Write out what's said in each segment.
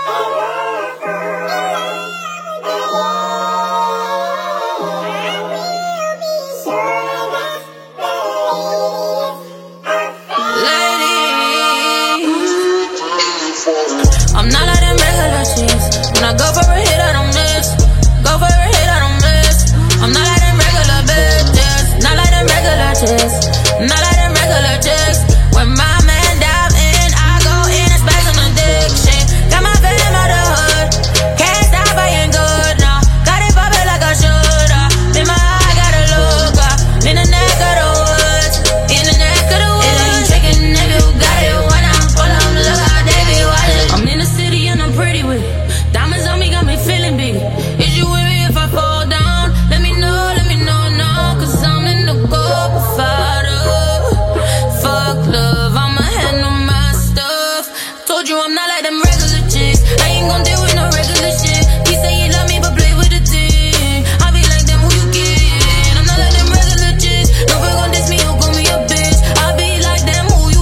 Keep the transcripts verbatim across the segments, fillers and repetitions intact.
I'm not like them regular chicks. When I go for a hit, I don't miss. Go for a hit, I don't miss. I'm not like them regular bitches. Not like them regular chicks. Not like them regular chicks. When my man dive in, I go in and space on addiction. Got my fam out the hood. Can't stop being good, no. Got it poppin' like I shoulda. In my eye, gotta look up. In the neck of the woods. In the neck of the woods. It ain't trickin' if you got it. When I'm pull up, look how they be watching. I'm in the city and I'm pretty with it. Diamonds on me got me feeling big. Is you with me if I fall down? Let me know, let me know now. Cause I'm in the gold fighter. Fuck love, I'ma handle my stuff. Told you I'm not like them regular chicks. I ain't gon' deal with no regular shit. He say he love me but play with the team. I be like them, who you get? I'm not like them regular chicks. No one gon' diss me or call me a bitch. I be like them, who you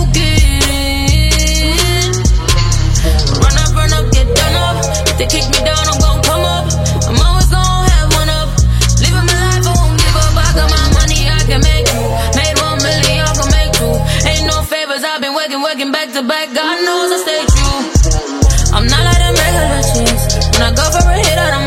get? Run up, run up, get done up. If they kick me down, I'm gon' come up. I'm always gon' have one up. Living my life, I won't give up. I got my money, I can make two. Made one million, I can make two. Ain't no favors, I've been working, working back to back. God knows I stay true. I'm not like them regular chicks. When I go for a hit, I don't